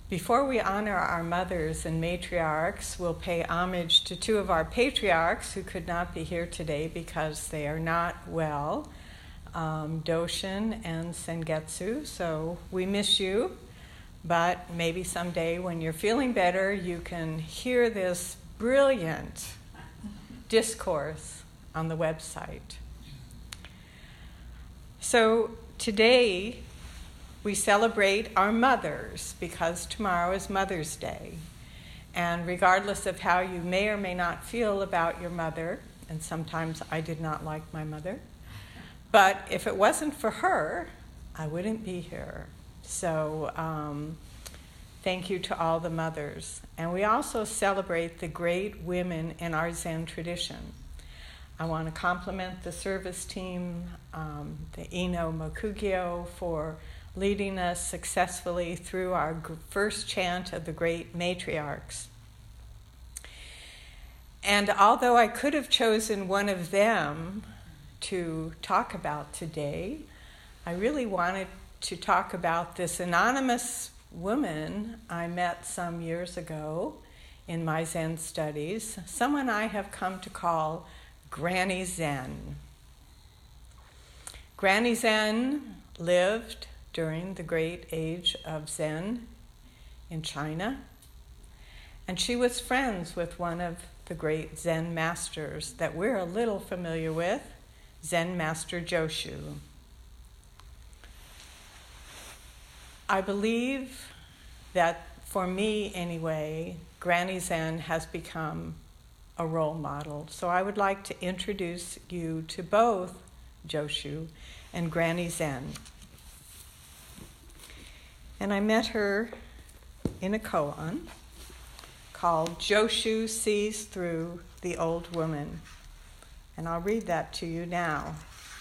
Before we honor our mothers and matriarchs, we'll pay homage to two of our patriarchs who could not be here today because they are not well, Doshin and Sengetsu. So we miss you, but maybe someday when you're feeling better, you can hear this brilliant discourse on the website. So today, we celebrate our mothers because tomorrow is Mother's Day. And regardless of how you may or may not feel about your mother, and sometimes I did not like my mother, but if it wasn't for her, I wouldn't be here. So thank you to all the mothers. And we also celebrate the great women in our Zen tradition. I want to compliment the service team, the Ino Mokugyo, for leading us successfully through our first chant of the great matriarchs. And although I could have chosen one of them to talk about today, I really wanted to talk about this anonymous woman I met some years ago in my Zen studies, someone I have come to call Granny Zen. Granny Zen lived during the great age of Zen in China, and she was friends with one of the great Zen masters that we're a little familiar with, Zen Master Joshu. I believe that, for me anyway, Granny Zen has become a role model. So I would like to introduce you to both Joshu and Granny Zen. And I met her in a koan called Joshu Sees Through the Old Woman. And I'll read that to you now.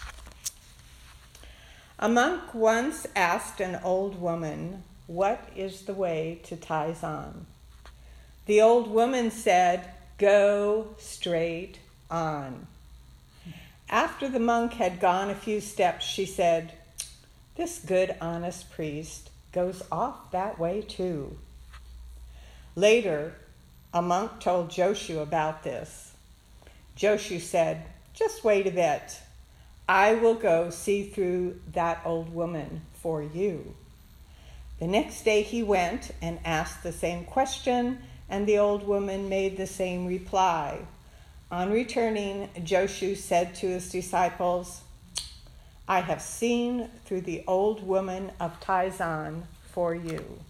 A monk once asked an old woman, "What is the way to Taizan?" The old woman said, "Go straight on." After the monk had gone a few steps, she said, "This good, honest priest goes off that way too." Later, a monk told Joshu about this. Joshu said, "Just wait a bit. I will go see through that old woman for you." The next day he went and asked the same question, and the old woman made the same reply. On returning, Joshu said to his disciples, "I have seen through the old woman of Taizan for you."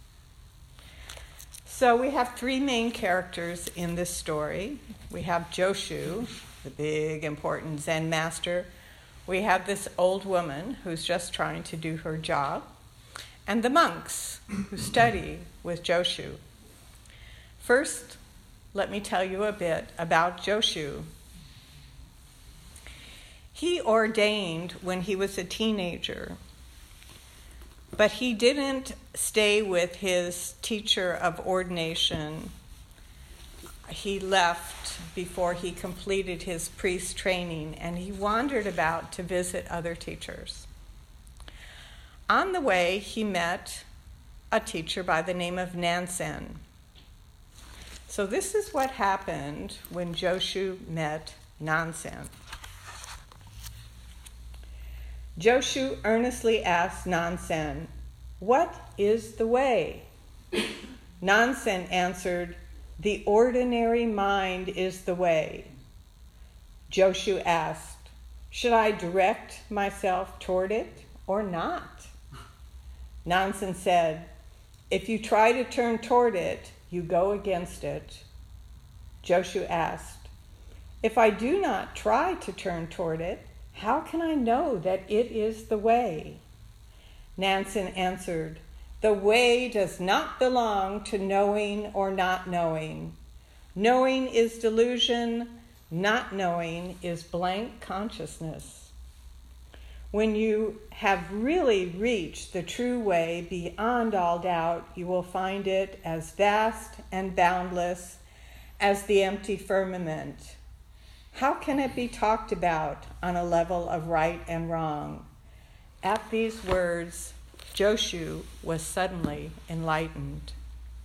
So we have three main characters in this story. We have Joshu, the big, important Zen master. We have this old woman who's just trying to do her job, and the monks who study with Joshu. First, let me tell you a bit about Joshu. He ordained when he was a teenager, but he didn't stay with his teacher of ordination. He left before he completed his priest training, and he wandered about to visit other teachers. On the way, he met a teacher by the name of Nansen. So this is what happened when Joshu met Nansen. Joshu earnestly asked Nansen, "What is the way?" Nansen answered, "The ordinary mind is the way." Joshu asked, "Should I direct myself toward it or not?" Nansen said, "If you try to turn toward it, you go against it." Joshu asked, "If I do not try to turn toward it, how can I know that it is the way?" Nansen answered, "The way does not belong to knowing or not knowing. Knowing is delusion, not knowing is blank consciousness. When you have really reached the true way beyond all doubt, you will find it as vast and boundless as the empty firmament. How can it be talked about on a level of right and wrong?" At these words, Joshu was suddenly enlightened.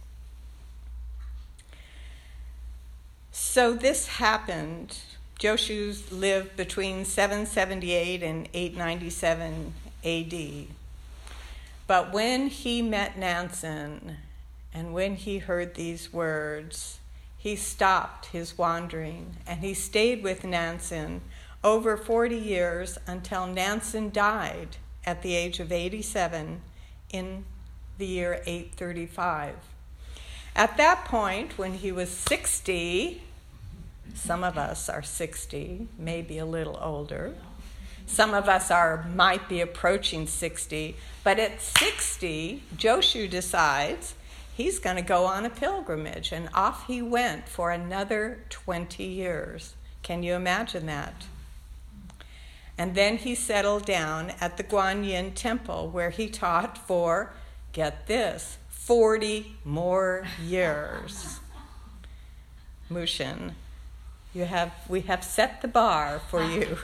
So this happened. Joshu lived between 778 and 897 AD. But when he met Nansen, and when he heard these words, he stopped his wandering, and he stayed with Nansen over 40 years until Nansen died at the age of 87 in the year 835. At that point, when he was 60, some of us are 60, maybe a little older. Some of us might be approaching 60, but at 60, Joshu decides he's going to go on a pilgrimage, and off he went for another 20 years. Can you imagine that? And then he settled down at the Guanyin Temple, where he taught for, get this, 40 more years. Mushin, we have set the bar for you.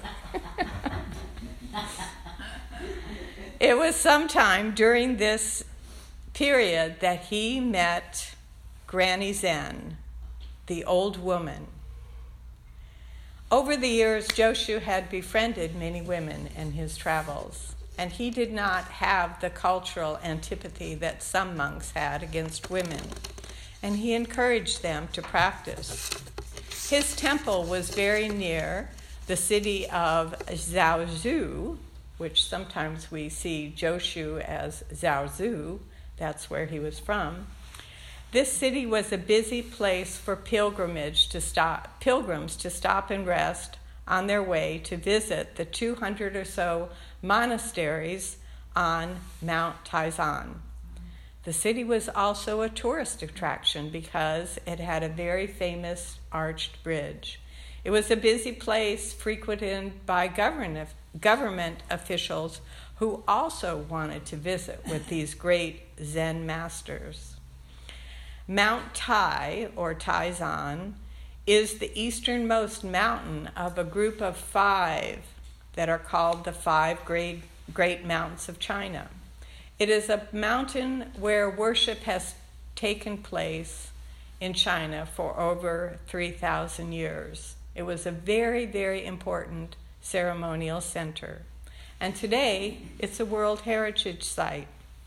It was sometime during this period that he met Granny Zen, the old woman. Over the years, Joshu had befriended many women in his travels, and he did not have the cultural antipathy that some monks had against women, and he encouraged them to practice. His temple was very near the city of Zhaozhou, which sometimes we see Joshu as Zhaozhou. That's where he was from. This city was a busy place for pilgrims to stop and rest on their way to visit the 200 or so monasteries on Mount Taizan. The city was also a tourist attraction because it had a very famous arched bridge. It was a busy place frequented by government officials who also wanted to visit with these great Zen masters. Mount Tai, or Taizan, is the easternmost mountain of a group of 5 that are called the 5 great mountains of China. It is a mountain where worship has taken place in China for over 3,000 years. It was a very, very important ceremonial center. And today, it's a World Heritage Site.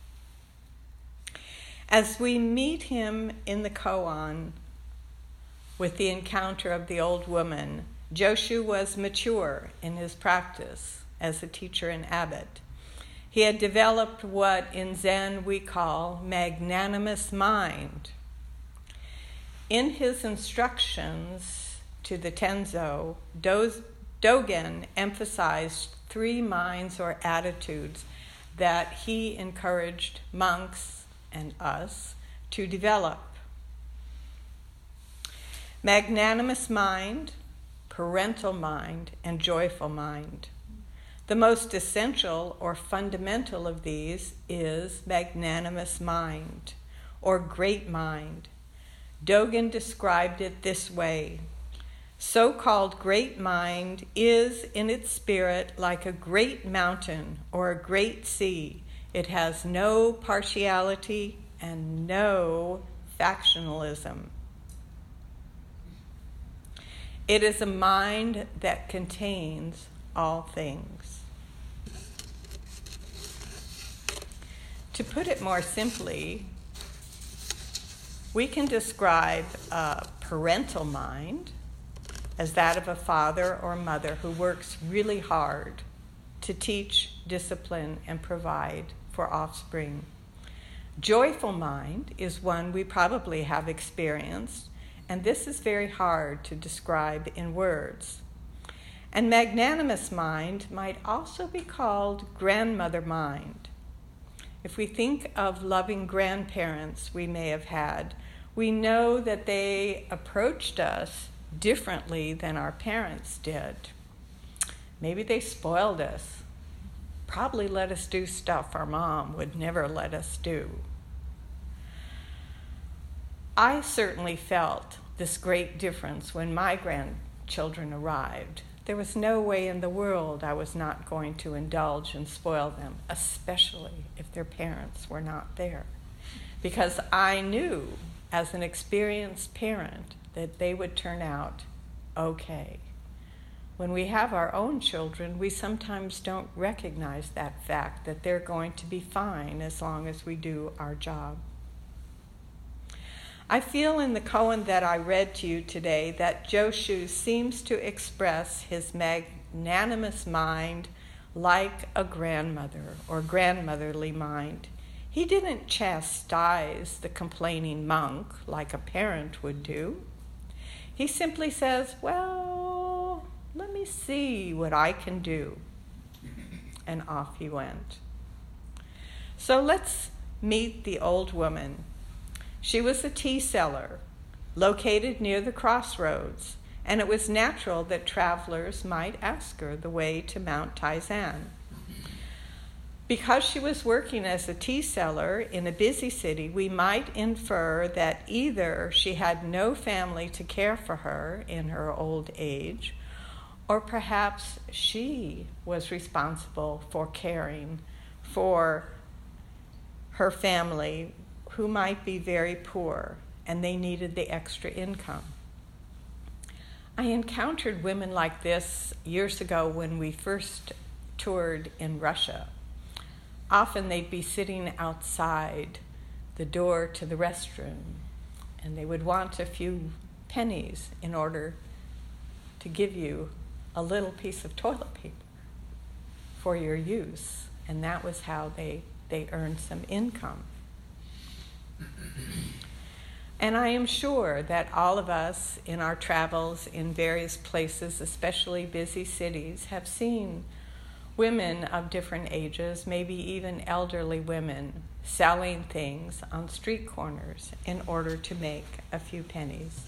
As we meet him in the koan with the encounter of the old woman, Joshu was mature in his practice as a teacher and abbot. He had developed what in Zen we call magnanimous mind. In his instructions to the Tenzo, Dogen emphasized 3 minds or attitudes that he encouraged monks and us to develop. Magnanimous mind, parental mind, and joyful mind. The most essential or fundamental of these is magnanimous mind, or great mind. Dogen described it this way: so-called great mind is in its spirit like a great mountain or a great sea. It has no partiality and no factionalism. It is a mind that contains all things. To put it more simply, we can describe a parental mind as that of a father or mother who works really hard to teach, discipline, and provide for offspring. Joyful mind is one we probably have experienced, and this is very hard to describe in words. And magnanimous mind might also be called grandmother mind. If we think of loving grandparents we may have had, we know that they approached us differently than our parents did. Maybe they spoiled us, probably let us do stuff our mom would never let us do. I certainly felt this great difference when my grandchildren arrived. There was no way in the world I was not going to indulge and spoil them, especially if their parents were not there. Because I knew, as an experienced parent, that they would turn out okay. When we have our own children, we sometimes don't recognize that fact, that they're going to be fine as long as we do our job. I feel in the koan that I read to you today that Joshu seems to express his magnanimous mind like a grandmother or grandmotherly mind. He didn't chastise the complaining monk like a parent would do. He simply says, well, let me see what I can do. And off he went. So let's meet the old woman. She was a tea seller located near the crossroads, and it was natural that travelers might ask her the way to Mount Taizan. Because she was working as a tea seller in a busy city, we might infer that either she had no family to care for her in her old age, or perhaps she was responsible for caring for her family, who might be very poor, and they needed the extra income. I encountered women like this years ago when we first toured in Russia. Often they'd be sitting outside the door to the restroom, and they would want a few pennies in order to give you a little piece of toilet paper for your use, and that was how they earned some income. And I am sure that all of us in our travels in various places, especially busy cities, have seen women of different ages, maybe even elderly women, selling things on street corners in order to make a few pennies.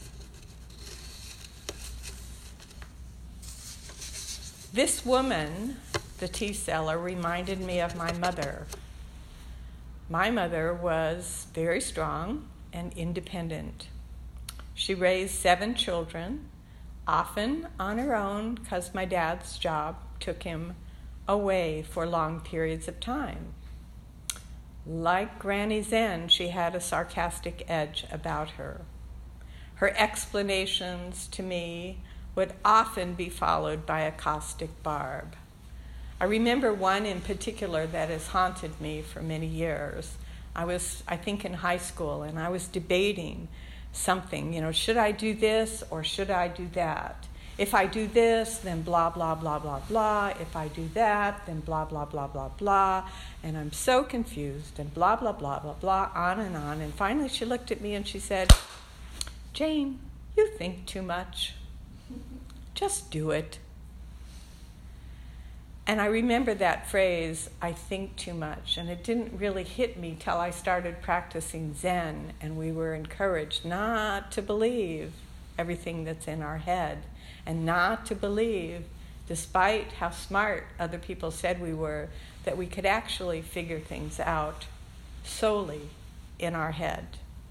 This woman, the tea seller, reminded me of my mother. My mother was very strong and independent. She raised 7 children, often on her own because my dad's job took him away for long periods of time. Like Granny Zen, she had a sarcastic edge about her. Her explanations to me would often be followed by a caustic barb. I remember one in particular that has haunted me for many years. I was, I think, in high school, and I was debating something, should I do this or should I do that? If I do this, then blah, blah, blah, blah, blah. If I do that, then blah, blah, blah, blah, blah. And I'm so confused, and blah, blah, blah, blah, blah, on. And finally she looked at me and she said, Jane, you think too much. Just do it. And I remember that phrase, I think too much, and it didn't really hit me till I started practicing Zen, and we were encouraged not to believe everything that's in our head, and not to believe, despite how smart other people said we were, that we could actually figure things out solely in our head.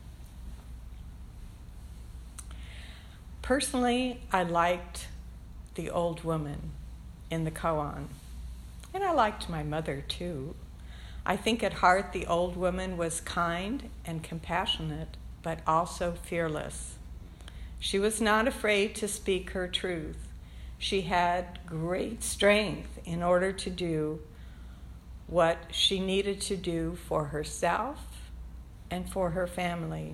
Personally, I liked the old woman in the koan. And I liked my mother, too. I think at heart the old woman was kind and compassionate, but also fearless. She was not afraid to speak her truth. She had great strength in order to do what she needed to do for herself and for her family.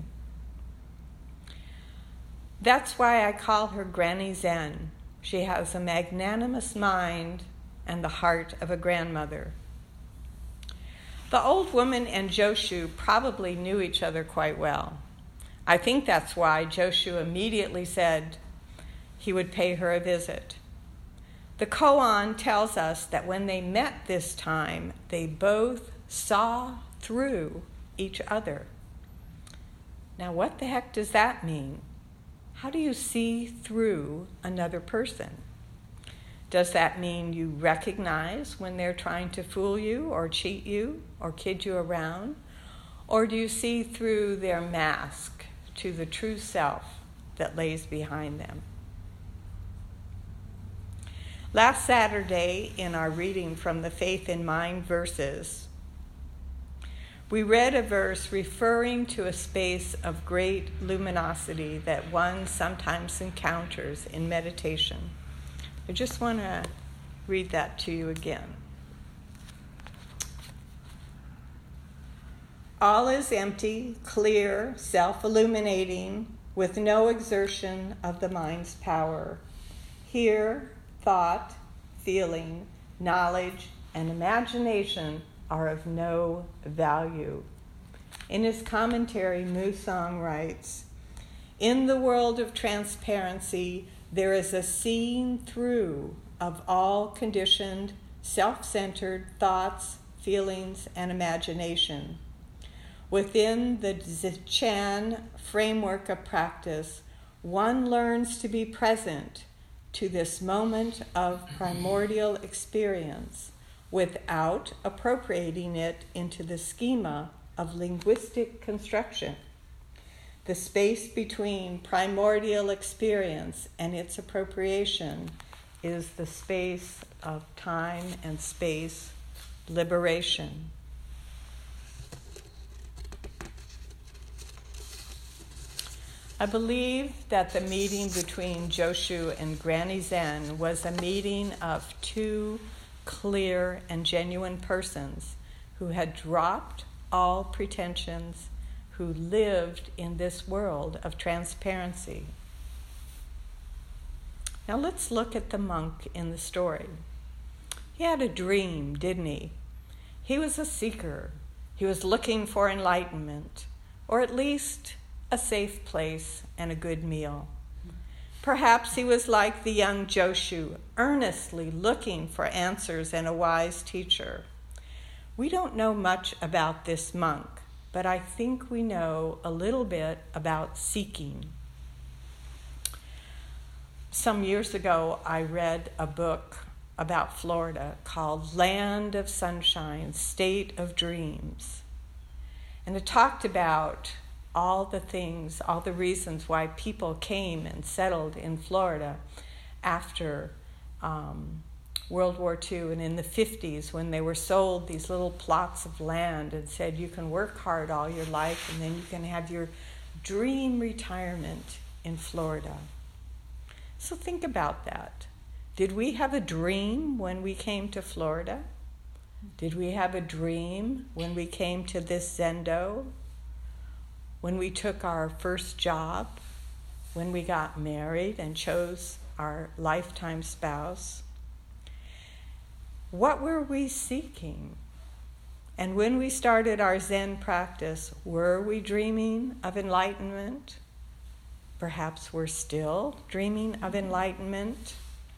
That's why I call her Granny Zen. She has a magnanimous mind and the heart of a grandmother. The old woman and Joshu probably knew each other quite well. I think that's why Joshu immediately said he would pay her a visit. The koan tells us that when they met this time, they both saw through each other. Now, what the heck does that mean? How do you see through another person? Does that mean you recognize when they're trying to fool you or cheat you or kid you around? Or do you see through their mask to the true self that lays behind them? Last Saturday, in our reading from the Faith in Mind verses, we read a verse referring to a space of great luminosity that one sometimes encounters in meditation. I just want to read that to you again. All is empty, clear, self-illuminating, with no exertion of the mind's power. Here, thought, feeling, knowledge, and imagination are of no value. In his commentary, Musang writes, "In the world of transparency, there is a seeing through of all conditioned, self-centered thoughts, feelings, and imagination. Within the Dzogchen framework of practice, one learns to be present to this moment of primordial experience without appropriating it into the schema of linguistic construction. The space between primordial experience and its appropriation is the space of time and space liberation." I believe that the meeting between Joshu and Granny Zen was a meeting of two clear and genuine persons who had dropped all pretensions, who lived in this world of transparency. Now let's look at the monk in the story. He had a dream, didn't he? He was a seeker. He was looking for enlightenment, or at least a safe place and a good meal. Perhaps he was like the young Joshu, earnestly looking for answers and a wise teacher. We don't know much about this monk, but I think we know a little bit about seeking. Some years ago, I read a book about Florida called Land of Sunshine, State of Dreams. And it talked about all the things, all the reasons why people came and settled in Florida after World War II and in the 50s, when they were sold these little plots of land and said you can work hard all your life and then you can have your dream retirement in Florida. So think about that. Did we have a dream when we came to Florida? Did we have a dream when we came to this Zendo? When we took our first job? When we got married and chose our lifetime spouse? What were we seeking? And when we started our Zen practice, were we dreaming of enlightenment? Perhaps we're still dreaming of enlightenment.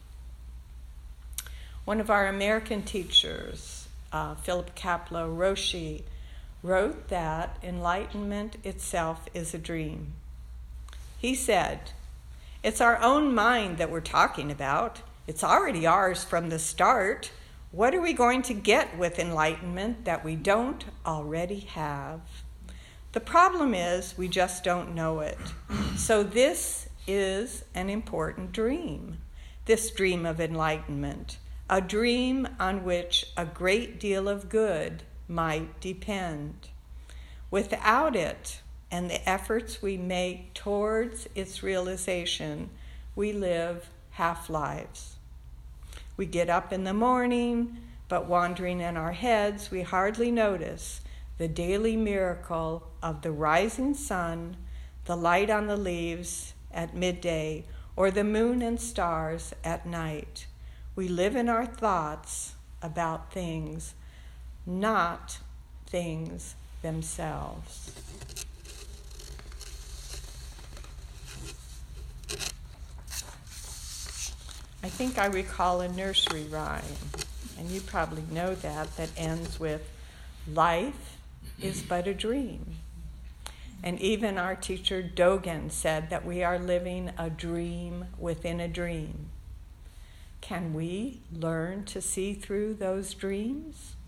One of our American teachers, Philip Kapleau Roshi, wrote that enlightenment itself is a dream. He said, "It's our own mind that we're talking about. It's already ours from the start. What are we going to get with enlightenment that we don't already have? The problem is we just don't know it. So this is an important dream, this dream of enlightenment, a dream on which a great deal of good might depend. Without it and the efforts we make towards its realization, we live half-lives. We get up in the morning, but wandering in our heads, we hardly notice the daily miracle of the rising sun, the light on the leaves at midday, or the moon and stars at night. We live in our thoughts about things, not things themselves." I think I recall a nursery rhyme, and you probably know that ends with, "Life is but a dream." And even our teacher Dogen said that we are living a dream within a dream. Can we learn to see through those dreams?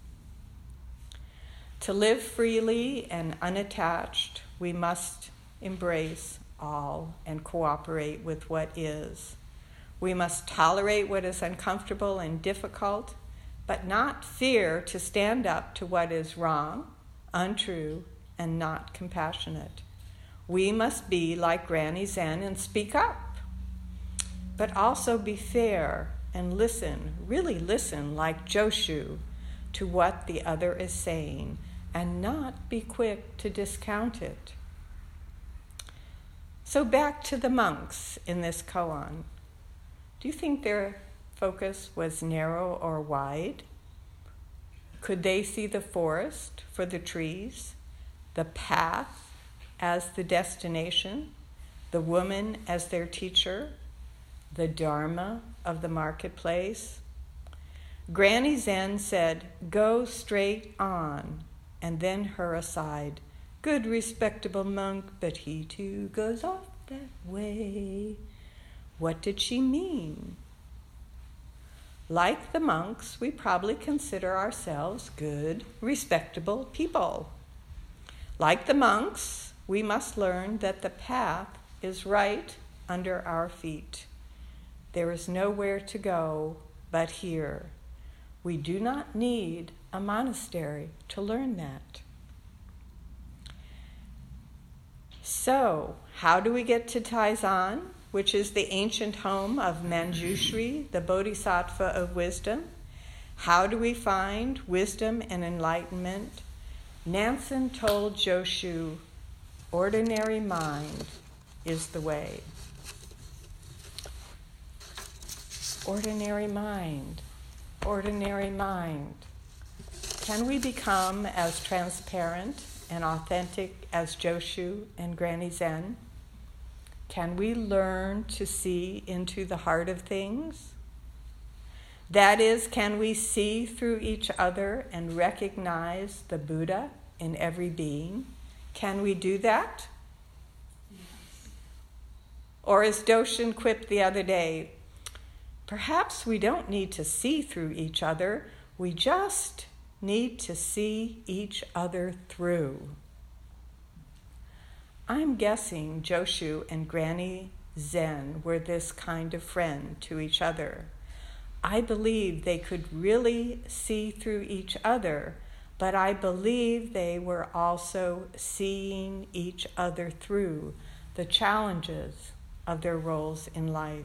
To live freely and unattached, we must embrace all and cooperate with what is. We must tolerate what is uncomfortable and difficult, but not fear to stand up to what is wrong, untrue, and not compassionate. We must be like Granny Zen and speak up, but also be fair and listen, really listen like Joshu to what the other is saying and not be quick to discount it. So back to the monks in this koan. Do you think their focus was narrow or wide? Could they see the forest for the trees, the path as the destination, the woman as their teacher, the dharma of the marketplace? Granny Zen said, "Go straight on," and then her aside, "Good respectable monk, but he too goes off that way." What did she mean? Like the monks, we probably consider ourselves good, respectable people. Like the monks, we must learn that the path is right under our feet. There is nowhere to go but here. We do not need a monastery to learn that. So, how do we get to Taizan, which is the ancient home of Manjushri, the Bodhisattva of wisdom? How do we find wisdom and enlightenment? Nansen told Joshu, ordinary mind is the way. Ordinary mind, ordinary mind. Can we become as transparent and authentic as Joshu and Granny Zen? Can we learn to see into the heart of things? That is, can we see through each other and recognize the Buddha in every being? Can we do that? Yes. Or as Doshin quipped the other day, perhaps we don't need to see through each other, we just need to see each other through. I'm guessing Joshu and Granny Zen were this kind of friend to each other. I believe they could really see through each other, but I believe they were also seeing each other through the challenges of their roles in life.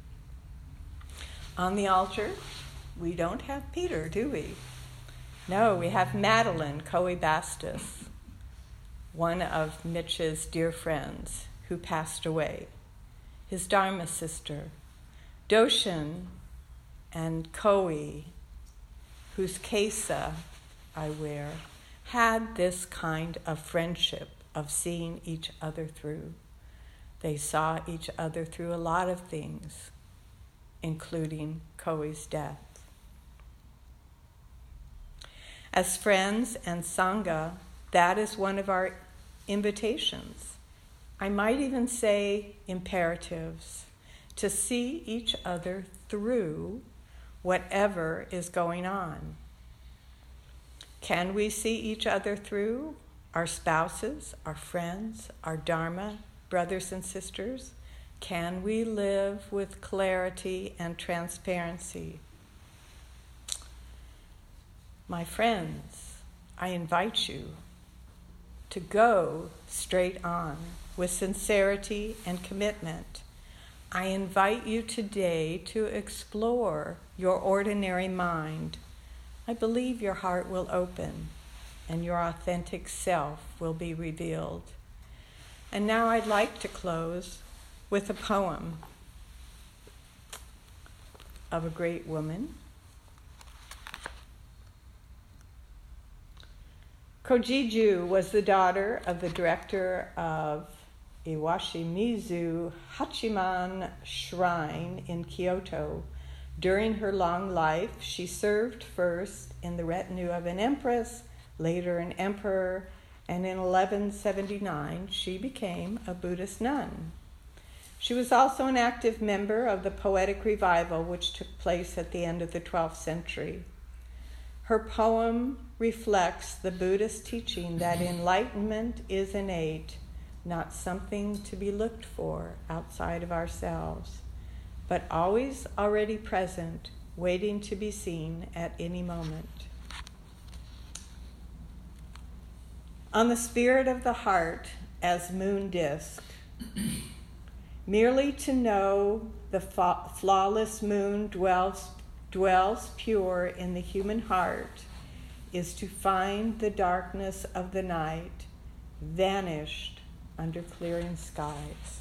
On the altar, we don't have Peter, do we? No, we have Madeline Coe Bastis, one of Mitch's dear friends who passed away, his Dharma sister, Doshin and Coe, whose kesa I wear, had this kind of friendship of seeing each other through. They saw each other through a lot of things, including Coe's death. As friends and Sangha, that is one of our invitations. I might even say imperatives, to see each other through whatever is going on. Can we see each other through our spouses, our friends, our Dharma, brothers and sisters? Can we live with clarity and transparency? My friends, I invite you to go straight on with sincerity and commitment. I invite you today to explore your ordinary mind. I believe your heart will open and your authentic self will be revealed. And now I'd like to close with a poem of a great woman. Kojiju was the daughter of the director of Iwashimizu Hachiman Shrine in Kyoto. During her long life, she served first in the retinue of an empress, later an emperor, and in 1179 she became a Buddhist nun. She was also an active member of the Poetic Revival, which took place at the end of the 12th century. Her poem reflects the Buddhist teaching that enlightenment is innate, not something to be looked for outside of ourselves. but always already present, waiting to be seen at any moment. On the spirit of the heart as moon disk, merely to know the flawless moon dwells pure in the human heart is to find the darkness of the night vanished under clearing skies.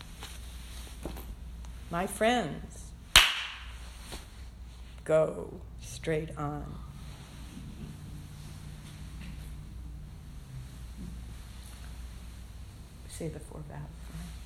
My friends, go straight on. Say the 4 vows.